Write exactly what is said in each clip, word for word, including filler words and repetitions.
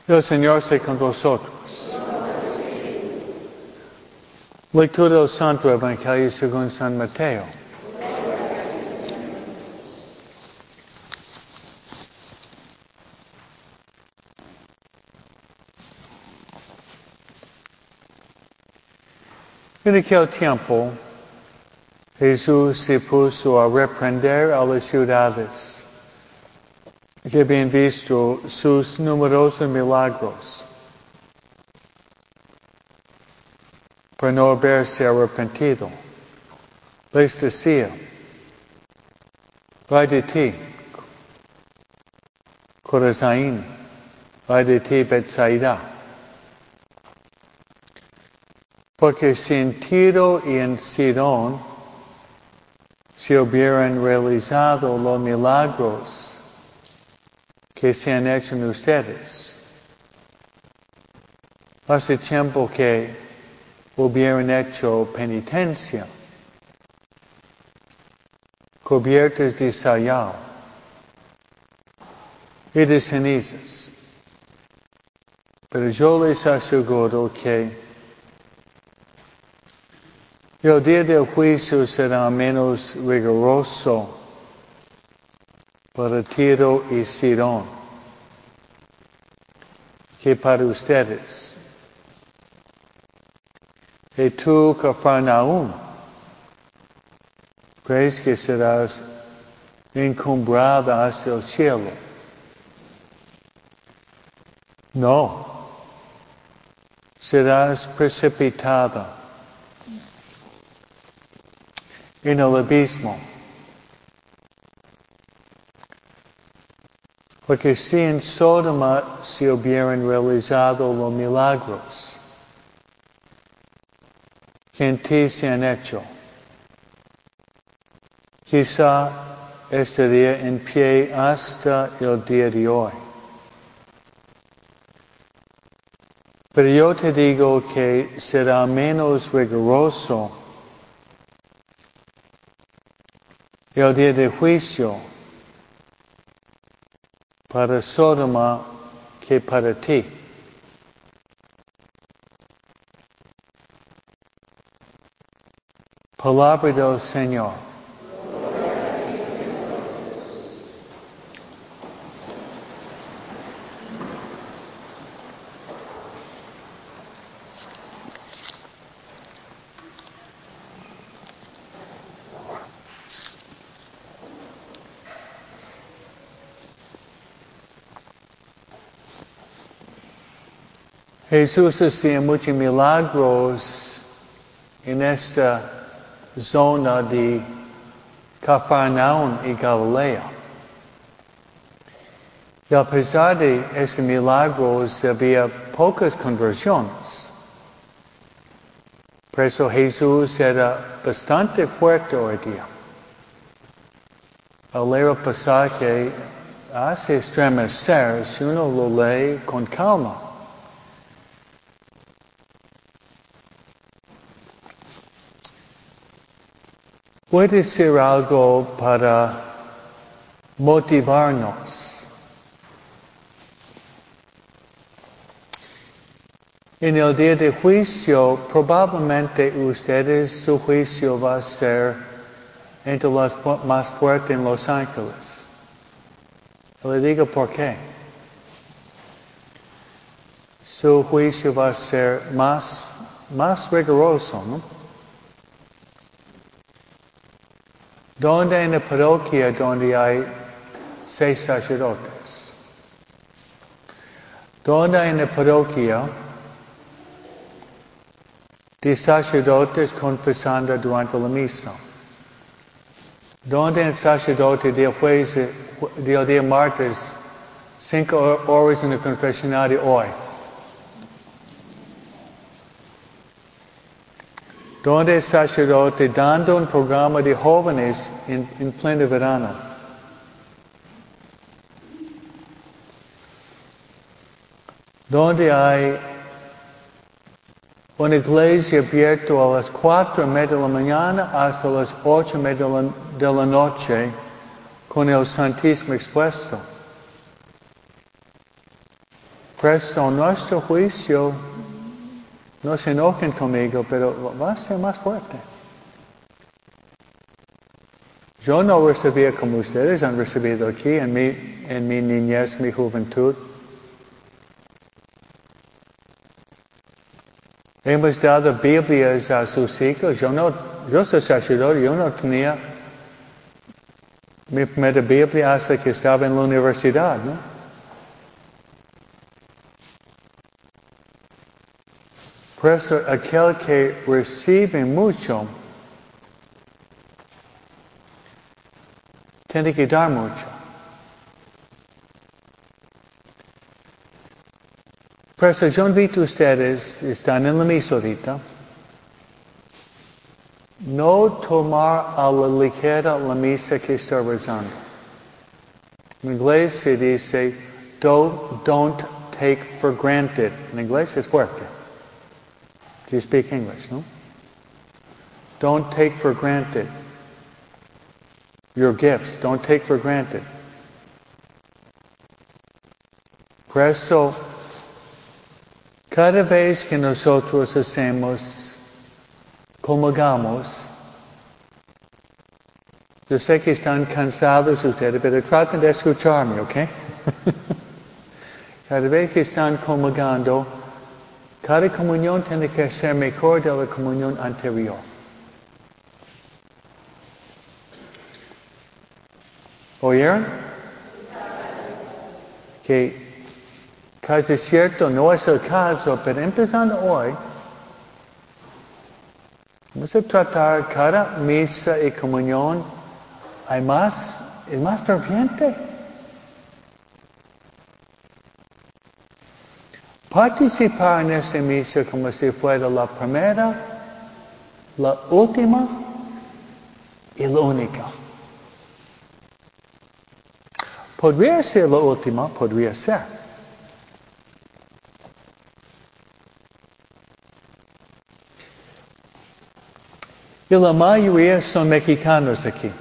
El Señor esté con vosotros. Lectura del Santo Evangelio según San Mateo. En aquel tiempo, Jesús se puso a reprender a las ciudades que habían visto sus numerosos milagros, por no haberse arrepentido. Les decía: ay de ti, Corazín, ay de ti, Betsaida, porque si en Tiro y en Sidón se hubieran realizado los milagros que se han hecho en ustedes, hace tiempo que hubieran hecho penitencia, cubiertos de sayal y de cenizas. Pero yo les aseguro que el día del juicio será menos riguroso para Tiro y Sidón que para ustedes. Y tú, Cafarnaúm, ¿crees que serás encumbrada hacia el cielo? No, serás precipitada en el abismo. Porque si en Sodoma se hubieran realizado los milagros que en ti se han hecho, quizá estaría en pie hasta el día de hoy. Pero yo te digo que será menos riguroso el día de juicio para Sodoma que para ti. Palabra del Señor. Jesús hacía muchos milagros en esta zona de Cafarnaúm y Galilea. Y a pesar de esos milagros, había pocas conversiones. Por eso Jesús era bastante fuerte hoy día. Al leer el pasaje hace estremecer si uno lo lee con calma. Puede ser algo para motivarnos. En el día de juicio, probablemente ustedes, su juicio va a ser entre los más fuertes en Los Ángeles. Le digo por qué. Su juicio va a ser más, más riguroso, ¿no? ¿Dónde en la parroquia donde hay seis sacerdotes? ¿Dónde en la parroquia de sacerdotes confesando durante la misa? ¿Dónde el sacerdote del jueves, del día martes, cinco horas en el confesionario hoy? ¿Dónde el sacerdote dando un programa de jóvenes en, en pleno verano? ¿Dónde hay una iglesia abierta a las cuatro y media de la mañana hasta las ocho y media de la, de la noche con el Santísimo expuesto? Por eso nuestro juicio, no se enojen conmigo, pero va a ser más fuerte. Yo no recibía como ustedes han recibido aquí en mi, en mi niñez, mi juventud. Hemos dado Biblias a sus hijos. Yo no, yo soy sacerdote, yo no tenía mi primera Biblia hasta que estaba en la universidad, ¿no? Por eso aquel que recibe mucho tiene que dar mucho. Por eso yo invito a ustedes, están en la misa ahorita, no tomar a la ligera la misa que está rezando. En inglés se dice, don't, don't take for granted. En inglés es fuerte. Do you speak English, no? Don't take for granted your gifts. Don't take for granted. Por eso, cada vez que nosotros hacemos, comulgamos, yo sé que están cansados ustedes, pero traten de escucharme, ¿ok? Cada vez que están comulgando, cada comunión tiene que ser mejor de la comunión anterior. ¿Oyeron? Que casi cierto, no es el caso, pero empezando hoy, vamos a tratar cada misa y comunión, hay más, es más ferviente. Participar en esta misa como si fuera la primera, la última y la única. Podría ser la última, podría ser. Y la mayoría son mexicanos aquí.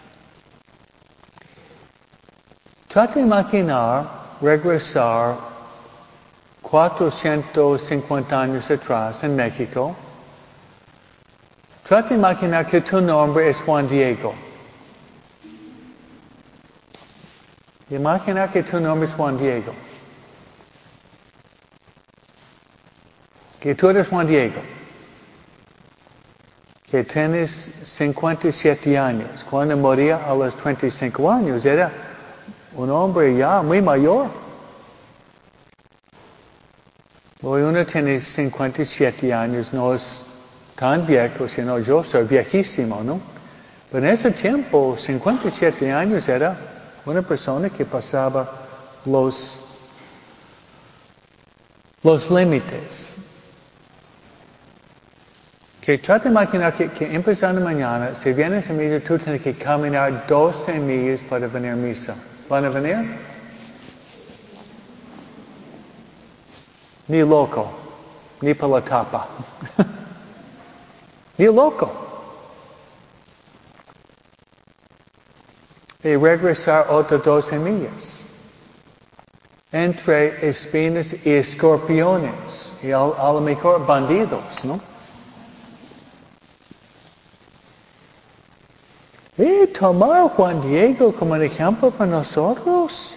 Trata de imaginar regresar cuatrocientos cincuenta años atrás en México. Trata de imaginar que tu nombre es Juan Diego. Imagina que tu nombre es Juan Diego. Que tú eres Juan Diego. Que tienes cincuenta y siete años. Cuando moría a los treinta y cinco años era un hombre ya muy mayor. Hoy uno tiene cincuenta y siete años, no es tan viejo, sino yo soy viejísimo, ¿no? Pero en ese tiempo, cincuenta y siete años era una persona que pasaba los, los límites. Que trata de imaginar que, que empezando mañana, si vienes a misa, tú tienes que caminar doce millas para venir a misa. ¿Van a venir? Ni loco, ni para la tapa. Ni loco. Y regresar otras doce millas. Entre espinas y escorpiones. Y a, a lo mejor bandidos, ¿no? Y tomar Juan Diego como un ejemplo para nosotros.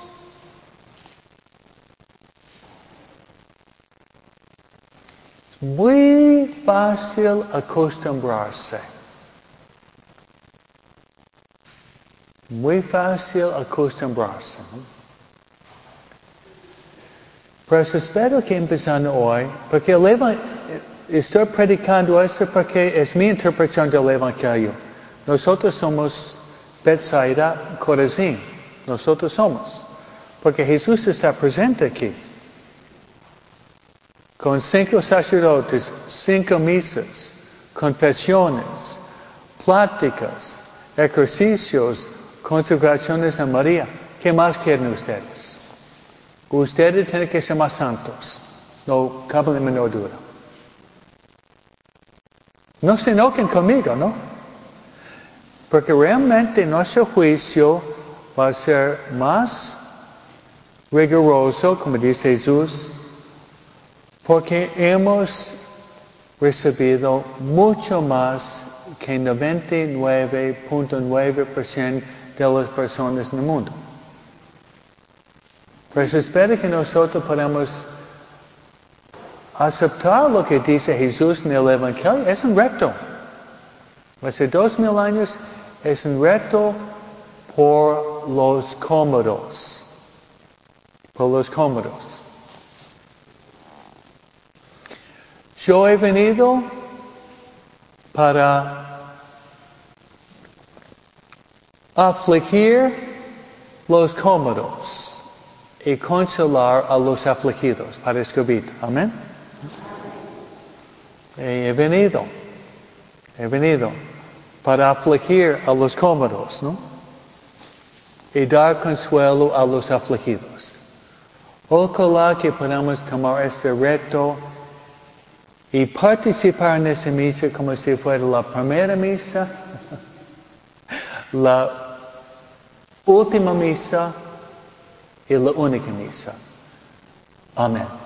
Muy fácil acostumbrarse. Muy fácil acostumbrarse. ¿No? Pero espero que empezando hoy, porque el evan- estoy predicando eso porque es mi interpretación del Evangelio. Nosotros somos Bethsaida, Corazín. Nosotros somos. Porque Jesús está presente aquí. Con cinco sacerdotes, cinco misas, confesiones, pláticas, ejercicios, consagraciones a María. ¿Qué más quieren ustedes? Ustedes tienen que ser más santos. No cabe la menor duda. No se enojen conmigo, ¿no? Porque realmente nuestro juicio va a ser más riguroso, como dice Jesús, Porque hemos recibido mucho más que noventa y nueve punto nueve por ciento de las personas en el mundo. Pues espero que nosotros podamos aceptar lo que dice Jesús en el Evangelio. Es un reto. Hace dos mil años es un reto por los cómodos. Por los cómodos. Yo he venido para afligir los cómodos y consolar a los afligidos, para escribir. Amén. He venido, he venido para afligir a los cómodos, ¿no? Y dar consuelo a los afligidos. Ojalá que podamos tomar este reto y participar en esa misa como si fuera la primera misa, la última misa y la única misa. Amén.